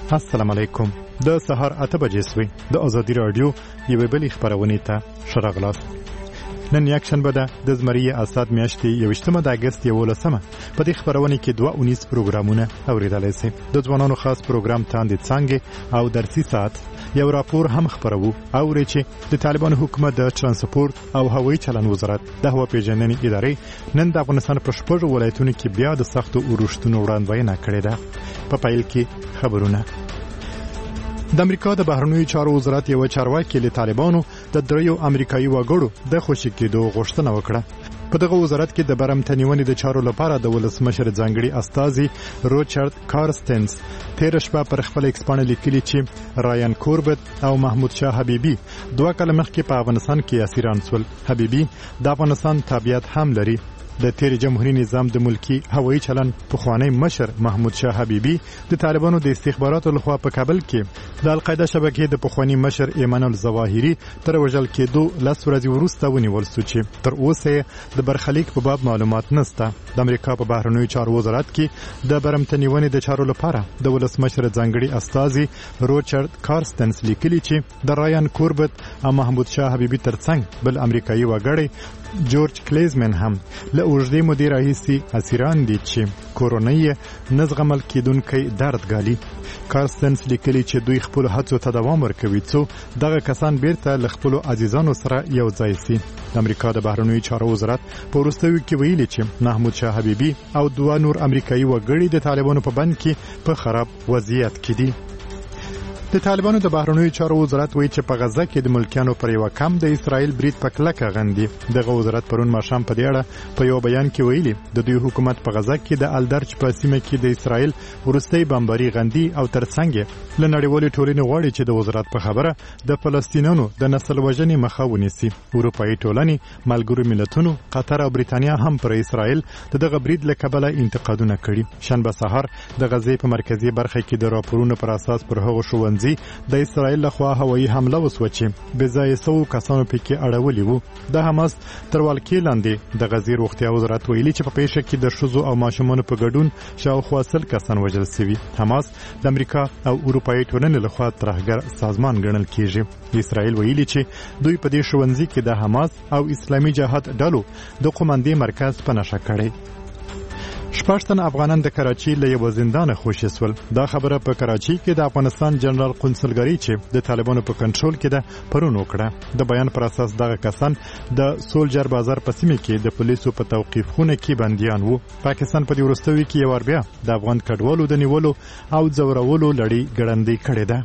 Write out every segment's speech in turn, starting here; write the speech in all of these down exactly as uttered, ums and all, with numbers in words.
السلام علیکم. د سهار اته بجې سوي د ازادي رادیو یوې بلې خبرونې ته ښه راغلاست. نن یکشنبه ده د زمري اساد میاشتې یوویشتمه د اګست یولسمه. په دې خبرونه کې دوه اونیز پروګرامونه اوریدلای شئ. د ځوانانو خاص پروګرام تاندې څنګه او درسي ساعت یو راپور هم خبرو او چې د طالبانو حکومت د ترانسپورت او هوایي چلن وزارت د هوا پیژندنې ادارې نن د افغانستان په شپږو ولایتونو کې بیا د سختو اورښتونو وړاندوینه کړې ده. په پیل کې خبرونه. د امریکا د بهرنیو چارو وزارت یو چارواکي له طالبانو د دریو امریکایي وګړو د خوشی کېدو غوښتنه وکړه. په دغه وزارت کې د برمتنیونې د چارو لپاره د ولسمشر ځانګړي استازي روچارد کارستنز تیر شپه پر خپل ایکس باندې لیکلي چې رایان کوربت او محمود شاه حبیبي دوه کال مخکې په افغانستان کې اسیران شول. حبیبي د افغانستان تابعیت هم لري. د تیر جمهوریت نظام د ملکی هوایي چلن پخوانی مشر محمود شاه حبیبي د طالبانو د استخباراتو لخوا په کابل کې د القاعده شبکې د پخوانی مشر ایمان الظواهری تر وژل کېدو لس ورځې وروسته ونیول شو چې تر اوسه د برخلیک په باب معلومات نشته. د امریکا په بهرنیو چارو وزارت کې د برمتنیونې د چارو لپاره د ولسمشر ځانګړي استازي روچارد کارستنز لیکلي چې د رایان کوربت او محمود شاه حبیبي ترڅنګ بل امریکایي وګړی جورج کلیزمن هم له اوږدې مودې راهیسې اسیران دي چې کورونی نزغمل کېدونکی درد ګالي. کارستنز لیکلي چې دوی خپل هڅو ته دوام ورکوي څو دغه کسان بیرته له خپلو عزیزانو سره یو ځای شي. د امریکا د بهرنیو چارو وزارت په وروستیو کې ویلي چې محمود شاه حبیبي او دوه نور امریکایي وګړي د طالبانو په بند کې په خراب وضعیت کې دي. د طالبانو د بهرنیو چارو وزارت وایي چې په غزه کې د ملکیانو پر یو کم د اسرائیل برید په کلکه غندي. دغه وزارت پرون ماښام په دې اړه په یو بیان کې ویلي د دوی حکومت په غزه کې د الدرج په سیمه کې د اسرائیل وروستۍ بمباري غندي او ترڅنګ له نړیوالې ټولنې غواړي چې د وزارت په خبره د فلسطینیانو د نسل وژنې مخه ونیسي. اروپایي ټولنې، ملګرو ملتونو، قطر او بریتانیا هم پر اسرائیل دغه برید له کبله انتقادونه کړي. شنبه سهار د غزې په مرکزي برخه کې د راپورونو پر اساس پر هغو ښوونځي د اسرائیل لخوا هوایي حمله وسوه چې بې ځایه سوو کسانو پکې اړولي وو. د حماس تر ولکې لاندې د غزې روغتیا وزارت ویلي چې په پیښه کې د ښځو او ماشومانو په ګډون شاوخوا سل کسان وژل شوي. حماس د امریکا او اروپایي ټولنې لخوا ترهګر سازمان ګڼل کیږي. اسرائیل ویلي چې دوی په دې ښوونځي کې د حماس او اسلامي جهاد ډلو د قومندې مرکز په نښه کړی. شپږ تن افغانان د کراچي له یو زندان خوشي سول. دا خبره په کراچي کې د افغانستان جنرال قونسلګرۍ چې د طالبانو په کنټرول کې ده پرون وکړه. د بیان پر اساس دغه کسان د سولجر بازار په سیمه کې د پولیسو په توقیف خونه کې بنديان وو. پاکستان په دې وروستیو کې یو بیا د افغان کډوالو د نیولو او ځورولو لړۍ ګړندۍ کړې ده.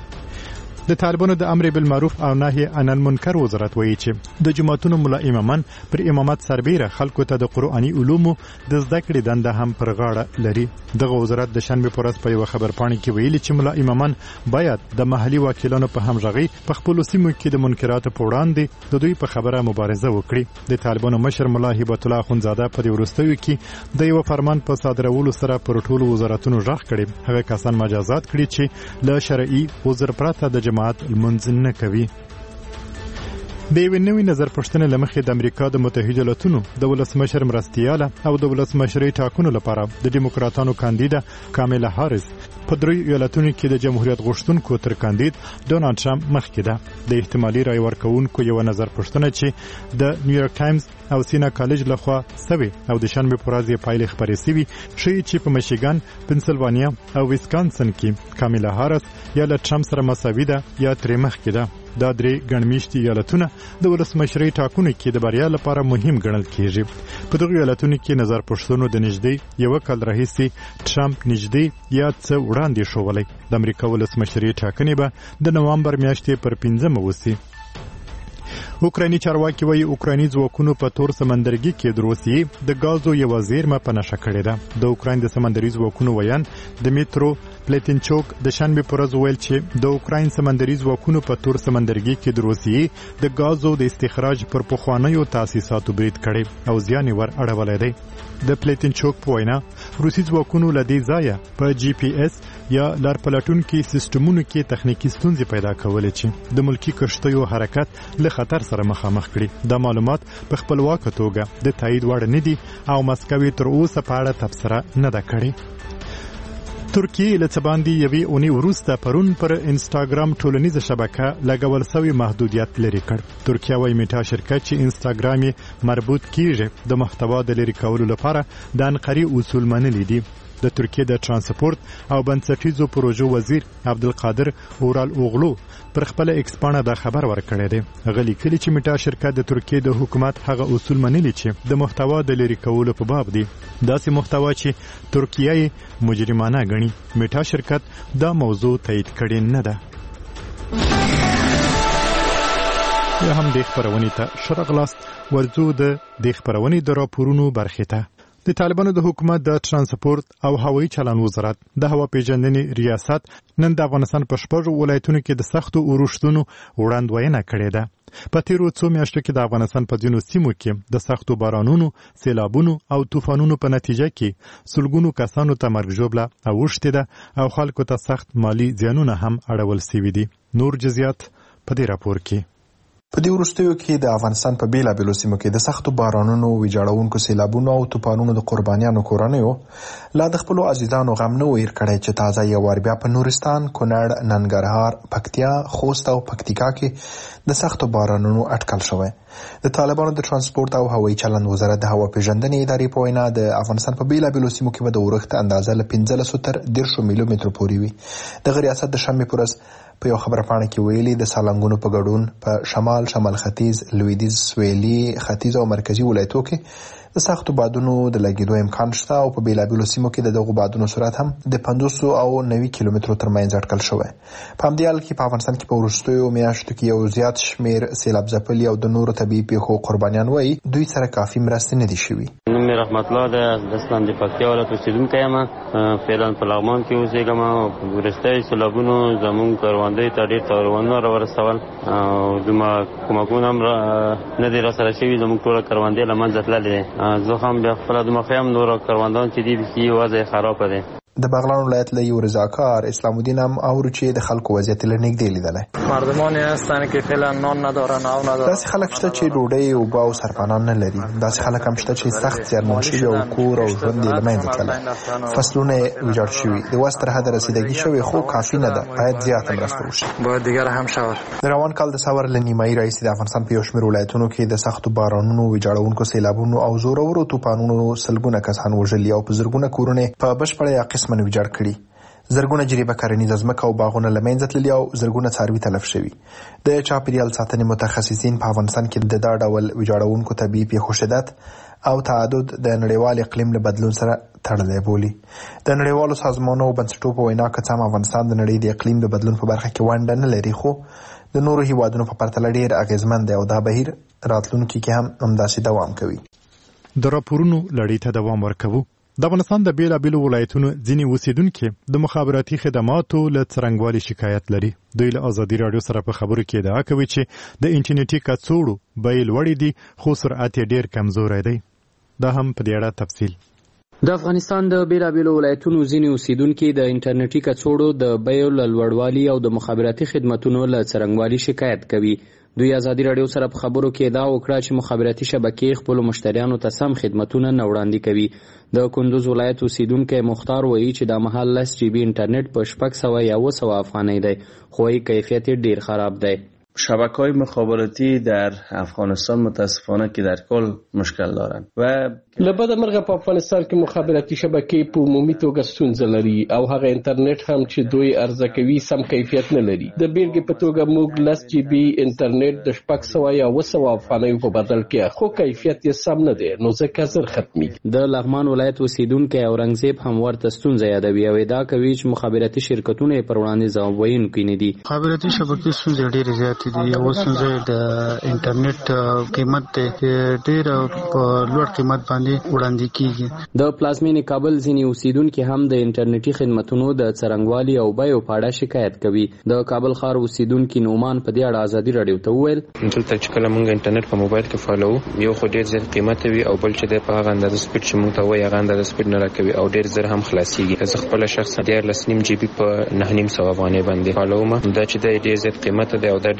د طالبانو د امر بالمعروف او نهي عن المنکر وزارت وایي چې د جماعتونو ملا امامان پر امامت سربیره خلکو ته د قرآني علومو د زده کړې دنده هم پر غاړه لري. دغه وزارت د شنبه پر ورځ په یو خبرپاڼه کې ویلي چې ملا امامان باید د محلي وکیلانو په همغږي په خپل سیمو کې د منکراتو په وړاندې د دوی په خبره مبارزه وکړي. د طالبانو مشر ملا هبت الله اخونزاده په دې وروستیو کې د یو فرمان په صادرولو سره پر ټولو وزارتونو ژغ کړي هغه کسان مجازات کړي چې له شرعي عذر پرته د جماعت المنځ نه کوي. د یوې نوې نظر پوښتنې له مخې د امریکا د متحده ایالاتونو د ولسمشر مرستیاله او د ولسمشرۍ ټاکنو لپاره د ډیموکراتانو کاندیده کاملا هاریس په دریو ایالتونو کې د جمهوریت غوښتونکو تر کاندید ډونالډ ټرمپ مخکې ده. د احتمالي رای ورکوونکو یو نظر پوښتنه چې د نیویارک ټایمز او سینا کالج لخوا سوي او د شنبه پر ورځ پایلې خبرې سوي شي چې په میشیګان، پنسلوانیا او ویسکانسن کې کاملا هاریس یا له ټرمپ سره مساوي ده یا ترې مخکې ده. دا درې ګڼمیشتي ایالتونه د ولسمشرۍ ټاکنو کې د بریا لپاره مهم ګڼل کېږي. په دغو ایالتونو کې نظر پوښتنو د نږدې یو کال راهیسې ټرمپ نږدې یا څه وړاندې ښوولی. د امریکا ولسمشرۍ ټاکنې به د نوامبر میاشتې پر پنځمه وسي. اوکرایني چارواکي وایي اوکرایني ځواکونو په تور سمندرګي کې د روسیې د ګازو یوه زیرمه په نښه کړې ده. د اوکراین د سمندري ځواکونو ویان دمیترو پلیتنچوک د شنبه پر ورځ ویل چې د اوکراین سمندري ځواکونو په تور سمندرګي کې د روسیې د ګازو د استخراج پر پخوانیو تاسیساتو برید کړی او زیان ور اړولی دی. د پلیتنچوک په وینا روسي ځواکونو له دې ځایه په جی پی اس یا لار پلټونکي سیستمونو کې تخنیکی ستونزې پیدا کولې چې د ملکی کشتیو حرکت له خطر سره مخامخ کړي. دا معلومات په خپلواکه توګه د تایید وړ نه دي او مسکو تر اوسه په اړه تبصره نه ده کړې. ترکیه له څه باندې یوې اونۍ وروسته پرون پر انسټاګرام ټولنیزه شبکه لګول شوی محدودیت لري کړ. ترکیه وايي میټا شرکت چې انسټاګرام یې مربوط کیږي د محتوا د لري کولو لپاره د انقري اصول منلي دي. د ترکیه د ترانسپورت او بنسټیزو پروژو وزیر عبدالقادر اورال اوغلو پر خپل ایکس پاڼه دا خبر ورکړی دی. هغه لیکلي چې میټا شرکت د ترکیه د حکومت هغه اصول منلي چې د محتوا د لري کولو په باب دي. داسې محتوا چې ترکیه یې مجرمانه ګڼي. میټا شرکت دا موضوع تایید کړې نه ده. یا هم د خبرونې ته شرغلاست ورزو د د خبرونې د راپورونو برخې ته. د طالبانو د حکومت د ترانسپورت او هوایي چلن وزارت د هوا پیژندنې ریاست نن د افغانستان په شپږو ولایتونو کې د سختو اورښتونو وړاندوینه کړې ده. په تیرو څو میاشتو کې د افغانستان په ځینو سیمو کې د سختو بارانونو، سیلابونو او طوفانونو په نتیجه کې سلګونو کسانو ته مرګ ژوبله اوښتې ده او خلکو ته سخت مالی زیانونه هم اړول شوي دي. نور جزئیات په دې راپور کې. په دې وروستیو کې د افغانستان په بیلابیلو سیمو کې د سختو بارانونو، ویجاړونکو سیلابونو او طوفانونو د قربانیانو کورنیو لا د خپلو عزیزانو غم نه ویر کړی چې تازه یو وار بیا په نورستان، کونړ، ننګرهار، پکتیا، خوست او پکتیکا کې د سختو بارانونو اټکل شوی. د طالبانو د ترانسپورت او هوایي چلند وزارت د هوا پیژندنې ادارې په وینا د افغانستان په بیلابیلو سیمو کې به د اورښت اندازه له پنځلسو تر دیرشو میلیمترو پورې وي. دغه ریاست د شنبې په ورځ په یو خبره پاڼه کې ویلي د سالنګونو په ګډون په شمال، شمال ختیځ، لویدیځ، سویلي، ختیځ او مرکزي ولایتو کې د سختو بادونو د لګیدو امکان شته او په بیلابیلو سیمو کې د دغو بادونو سرعت هم د پنځوس او نوي کیلومترو ترمنځ اټکل شوی. په همدې حال کې په افغانستان کې په وروستیو میاشتو کې یو زیات شمیر سیلاب ځپلي او د نورو طبیعي پیښو قربانیان وایي دوی سره کافي مرستې نه دي شوي. نوم رحمت الله د دستان د پکتیا ولایت اوسیدونکی یم. فعلا په لغمان کې اوسېږم او په وروستیو سیلابونو زموږ کروندې ته ډېر تاوانونه راورسول او دومره کومکونه هم نه دي راسره شوي. زموږ ټوله کروندې له منځه تللې دي. زه هم بیا خپله دومره ښه یم. نور کروندان چې دي بیخي وضع یې خرابه دی. د بغلان ولایت له یو رضاکار اسلام الدین هم اورو چې د خلکو وضعیت له نږدې لیدلی. مردمانی هستن که فعلا نان ندارن او ندارن. داسې خلک شته چې ډوډۍ، اوبه او سرپناه نه لري. داسې خلک هم شته چې سخت زیانمن شوي او کور او ژوند یې له منځه تللی. فصلونه یې ویجاړ شوي. د وس تر حده رسیدګي شوې خو کافي نه ده. باید زیاته مرسته وشي. باید دیگر هم شود. د روان کال د سور له نیمایي راهیسې د افغانستان په یو شمېر ولایتونو کې د سختو بارانونو، ویجاړونکو سیلابونو او زورورو طوفانونو سلګونه کسان وژلي او په زرګونه کورونه په بشپړه یا قسماً ویجاړ کړي. زرګونه جریبه کرنیزه ځمکه او باغونه له منځه تللي او زرګونه څاروي تلف شوي. د چاپیریال ساتنې متخصصین په افغانستان کې د دا ډول ویجاړونکو طبیعي پیښو شدت او تعدد د نړیوال اقلیم له بدلون سره تړلی بولي. د نړیوالو سازمانونو او بنسټونو په وینا که څه هم افغانستان د نړۍ د اقلیم د بدلون په برخه کې ونډه نه لري خو د نورو هیوادونو په پرتله ډېر اغېزمن دی او دا بهیر راتلونکي کې هم همداسې دوام کوي. د راپورونو لړۍ ته دوام ورکوو. د افغانستان د بیلابیلو ولایتونو ځینې اوسیدونکي د مخابراتي خدماتو له څرنګوالي شکایت لري. دوی له ازادي راډیو سره په خبرو کې ادعا کوي چې د انټرنیټي کڅوړو بیې لوړې دي خو سرعت یې ډېر کمزوری دی. دا هم په دې اړه تفصیل. د افغانستان د بیلابیلو ولایتونو ځینې اوسیدونکي د انټرنیټي کڅوړو د بیو له لوړوالي او د مخابراتي خدماتونو له څرنګوالي شکایت کوي. دوی ازادي راډیو سره په خبرو کې ادعا وکړه چې مخابراتي شبکې خپلو مشتریانو ته سم خدمتونه نه وړاندې کوي. د کندوز ولایت اوسیدونکی مختار وایي چې دا مهال لس جی بي انټرنیټ په شپږ سوه یا اوه سوه افغانۍ دی خو یې کیفیت یې ډېر خراب دی. شبکه‌های مخابراتی در افغانستان متاسفانه که در کل مشکل دارند و لبد مرغه په افغانستان کې مخابراتي شبکې په عمومي توګه ستونزه لري او هغه انټرنیټ هم چې دوی عرضه کوي سم کیفیت نه لري. د بیلګې په توګه موږ لس جی بي انټرنیټ د شپږ سوه یا اوه سوه افغانیو په بدل کې خو کیفیت یې سم نه دی نو ځکه زر ختمیږي. د لغمان ولایت اوسیدونکی اورنګزیب هم ورته ستونزه یادوي او ادعا کوي چې مخابراتي شرکتونه یې پر وړاندې ځواب ویونکي نه دي. مخابراتي شبکې ستونزې ډېرې زیاتې دي. یوه ستونزه د انټرنیټ قیمت دی ډېر په لوړ قیمت باندې وړاندې کیږي. د پلازمینې کابل ځینې اوسیدونکي هم د انټرنیټي خدمتونو د څرنګوالي او بیو په اړه شکایت کوي. د کابل ښار اوسیدونکي نومان په دې اړه ازادي راډیو ته وویل دلته چې کله موږ انټرنیټ په موبایل کې فالو یو خو ډېر زیات قیمت وي او بل چې د په هغه اندازه سپیډ چې موږ ته وایي هغه اندازه سپیډ نه راکوي او ډېر زر هم خلاصیږي. زه خپله شخصا دیارلس نیم جی بي په نهه نیم سوه افغانۍ باندې فالو ما دا چې د ډېر زیات قیمت دی او دا ډېر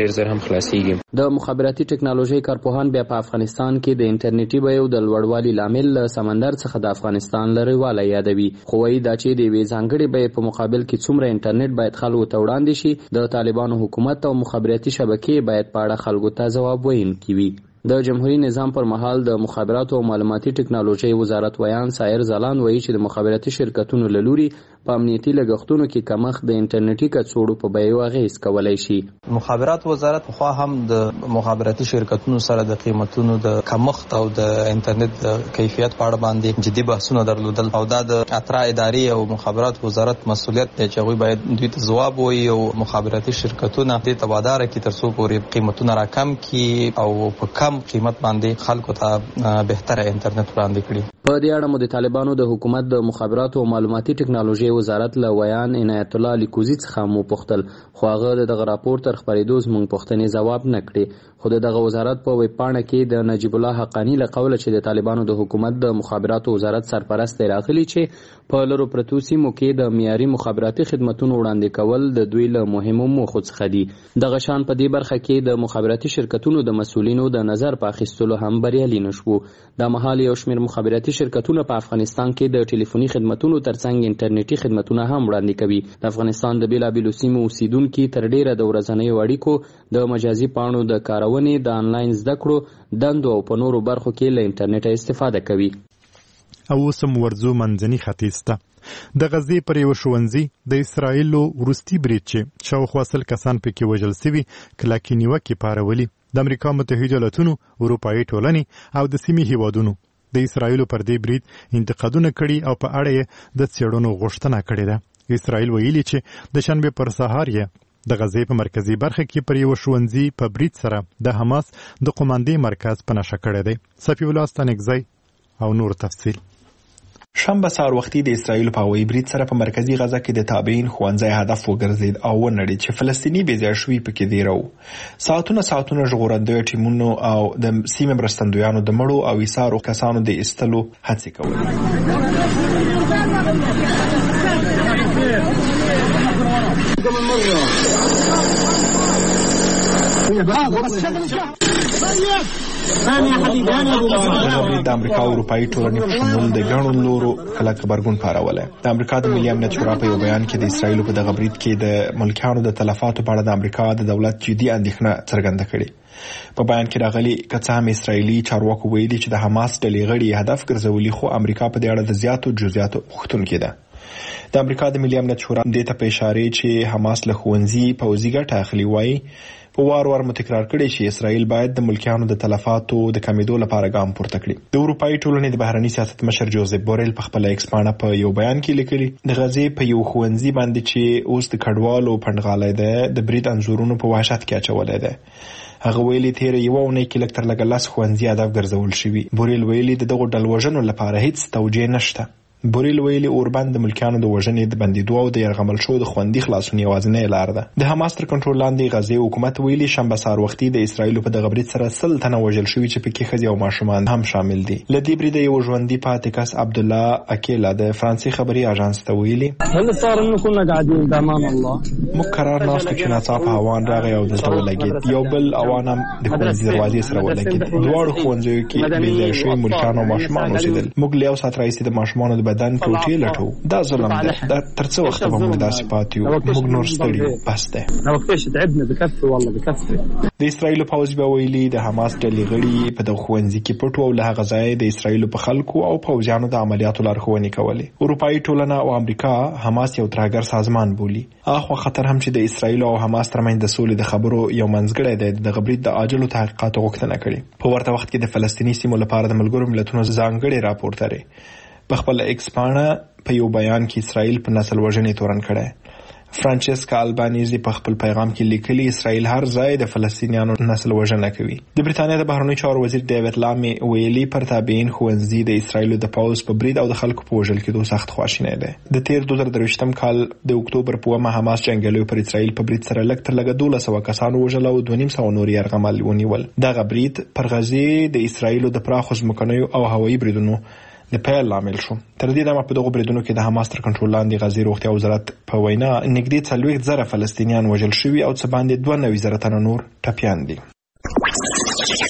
ډیر زر هم خلاصيږي. د مخابراتي ټکنالوژي کارپوهان بیا په افغانستان کې د انټرنیټي بیو د لوړوالي لامل له سمندر څخه د افغانستان لرېوالی یادوي، خو وایي دا چې د یوې ځانګړې بیې په مقابل کې څومره انټرنیټ باید خلکو ته وړاندې شي، د طالبانو حکومت او مخابراتي شبکې باید په اړه خلکو ته ځواب ویونکي وي. د جمهوریت نظام پر مهال د مخابراتو او معلوماتي ټکنالوژي وزارت ویان سایر زلان وایي چې د مخابراتي شرکتونو له لوري په امنیتي لګښتونو کې کمښت د انټرنیټي کڅوړو په بیو اغېز کولی شي. مخابرات وزارت خو هم د مخابراتي شرکتونو سره د قیمتونو د کمښت او د انټرنیټ د کیفیت په اړه باندې جدي بحثونه درلودل او دا د اترا ادارې او مخابرات وزارت مسؤلیت دی چې هغوی باید دوی ته ځواب ووایي او مخابراتي شرکتونه دې ته واداره کړي تر څو پورې قیمتونه راکم کړي او په کم قیمت باندې خلکو ته بهتره انټرنیټ وړاندې کړي. په دې اړه مو د طالبانو د حکومت د مخابراتو او معلوماتي ټکنالوژي وزارت له ویان عنایت الله لیکوزي څخه مو پوښتل، خو هغه د دغه راپور تر خپرېدو زموږ پوښتنې ځواب نه کړې. خو د دغه وزارت په ویب پاڼه کې د نجیب الله حقانی له قوله چې د طالبانو د حکومت د مخابراتو وزارت سرپرست راغلی چې په لرو پرتو سیمو کې د معیاري مخابراتي خدمتونو وړاندې کول د دوی له مهمو موخو څخه دي. دغه شان په دې برخه کې د مخابراتي شرکتونو د مسؤلینو د نظر په اخیستلو هم بریالي نشو. دا مهال یو شمېر مخابراتي شرکتونه په افغانستان کې د ټلیفوني خدمتونو ترڅنګ انټرنیټي خدمتونه هم وړاندې کوي. د افغانستان د بیلابیلو سیمو اوسیدونکي تر ډیره د ورځنیو اړیکو د مجازي پاڼو د کارونې، د انلاین زده کړو، دندو او په نورو برخو کې له انټرنیټه استفاده کوي. او اوس هم ورځو منځني ختیځ ته. د غزې پر یوه ښوونځي د اسرائیلو وروستي برید چې شاوخوا سل کسان پکې وژل سوي کلکې نیوکې پارولي. د امریکا متحده ایالتونو، اروپایي ټولنې او د سیمې هیوادونو د اسرائیلو پر دې برید انتقادونه کړي او په اړه یې د څېړنو غوښتنه کړې ده. اسرائیل ویلي چې د شنبې پر سهار یې د غزې په مرکزي برخه کې پر یوه ښوونځي په برید سره د حماس د قوماندې مرکز په نښه کړی دی. صفي الله ستانکزی او نور تفصیل. شنبه سهار وختي د اسرائیل په هوایي برید سره په مرکزي غزه کې د تابعین ښوونځی هدف وګرځید او ونړید چې فلسطیني بېځایه شوي پکې دیره وو. ساعتونه ساعتونه ژغورندویو ټیمونو او د سیمې مرستندویانو د مړو او ایسارو کسانو د ایستلو هڅې کولې. د امریکا او اروپایي ټولنې په شمول د ګڼو لورو کلک غبرګون پارولی. د امریکا د ملي امنیت شورا په یو بیان کې د اسرائیلو په دغه برید کې د ملکیانو د تلفاتو په اړه د امریکا د دولت جدي اندېښنه څرګنده کړې. په بیان کې راغلي که څه هم اسرائیلي چارواکو ویلي چې د حماس ډلې غړي هدف ګرځولي، خو امریکا په دې اړه د زیاتو جزئیاتو غوښتونکې ده. د امریکا د ملي امنیت شورا دې ته په اشارې چې حماس له ښوونځي پوځي ګټه اخلي وایي په وار وار متکرار کړي چې اسرائیل باید د ملکیانو د تلفاتو د کمیدو لپاره ګام پورته کړي. د اروپایي ټولنې د بهرني سیاست مشر جوزف بوریل په خپل ایکس پاڼه په یو بیان کې لیکلي د غزې په یو ښوونځي باندې چې اوس د کډوالو پنډغالی دی د برید انځورونو په وحشت کې اچولی دی. هغه ویلي تیره یوه اونۍ کې لږ تر لږه لس ښوونځي هدف ګرځول شوي. بوریل ویلي د دغو ډلوژنو لپاره هیڅ توجیه نشته. بوریل ویلي اوربند د ملکیانو د وژنې د بندېدو او د یرغمل شوو د خوندي خلاصون یوازینۍ لار ده. د حماس تر کنټرول لاندې غزې حکومت ویلي شنبه سهار وختي د اسرائیلو په دغه برید سره سل تنه وژل شوي چې پکې ښځې او ماشومان هم شامل دي. له دې بریده یو ژوندي پاتې کس عبدالله اکیلا د فرانسې خبري اژانس ته ویلي موږ قرار ناستو چې ناڅاپه هوان راغی او دلته ولګېد. یو بل اوان هم د ښوونځي دروازې سره ولګېد. دواړو ښوونځیو کې بېځایه شوي ملکیان او ماشومان اوسېدل. موږ له یو ساعت راهیسې د ماشومانو د بدن ټوټې دا ظلم دی. دا تر څه وخته به موږ داسې پاتې یو؟ موږ نور ستړي بس دی. د اسرائیلو پوځ بیا ویلي د حماس ډلې غړي په دغه ښوونځي کې پټ وو او له هغه ځایه د اسرائیلو په خلکو او پوځیانو د عملیاتو لارښوونې کولې. اروپایي ټولنه او امریکا حماس یو ترهګر سازمان بولي. اخوا خطر هم چې د اسرائیلو او حماس ترمنځ د سولې د خبرو یو منځګړی دی دغه برید د عاجلو تحقیقاتو غوښتنه کړې. په ورته وخت کې د فلسطیني سیمو لپاره د ملګرو ملتونو ځانګړی راپور لري. په خپل ایکس پاڼه په یو بیان کې اسرائیل په نسل وژنې تورن کړی. فرانچسکا البانیزي په خپل پیغام کې لیکلي اسرائیل هر ځای د فلسطینیانو نسل وژنه کوي. د بریتانیا د بهرنیو چارو وزیر ډیوډ لامي ویلي پر تابعین ښوونځي د اسرائیلو د پوځ په برید او د خلکو په وژل کېدو سخت خواشینی دی. د تیر دوه زره درویشتم کال د اکتوبر په اوومه حماس جنګیالیو پر اسرائیل په برید سره لږ تر لږه دولس سوه کسان وژل او دوه نیم سوه نور یرغمل ونیول. دغه برید پر غزې د اسرائیلو د پراخو ځمکنیو او هوایي بریدونو د پیل لامل شو. تر دې دمه په دغه بریدونو کې د حماس تر کنټرول لاندې غزي روغتیا وزارت په وینا نږدې څلوېښت زره فلسطینیان وژل شوي او څه باندې دوه نوي زره تنه نور ټپیان دي.